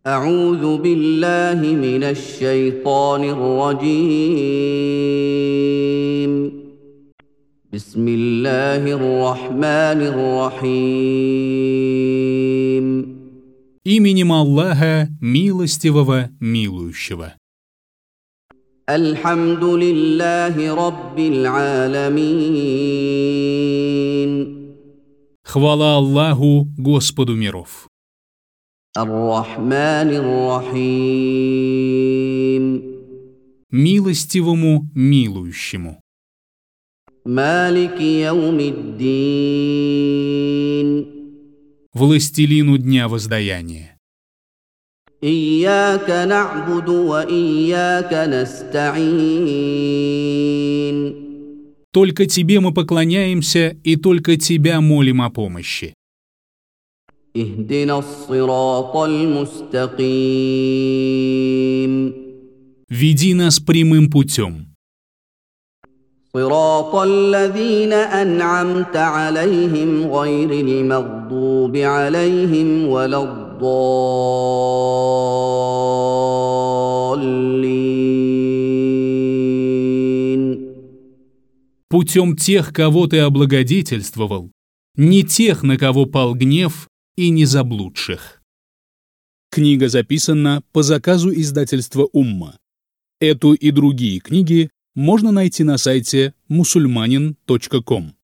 أعوذ بالله من الشيطان الرجيم بسم الله الرحمن الرحيم Именем Аллаха, милостивого, милующего. الحمد لله رب العالمين Хвала Аллаху, Господу миров. الرحمن الرحيم Милостивому, милующему. مالك يوم الدين Властелину дня воздаяния. إياك نعبد وإياك نستعين Только Тебе мы поклоняемся и только Тебя молим о помощи. اهدنا الصراط المستقيم Веди нас прямым путем. صراط الذين أنعمت عليهم غير المغضوب عليهم ولا الضالين Путем тех, кого Ты облагодетельствовал, не тех, на кого пал гнев, и не заблудших. Книга записана по заказу издательства «Умма». Эту и другие книги можно найти на сайте musulmanin.com.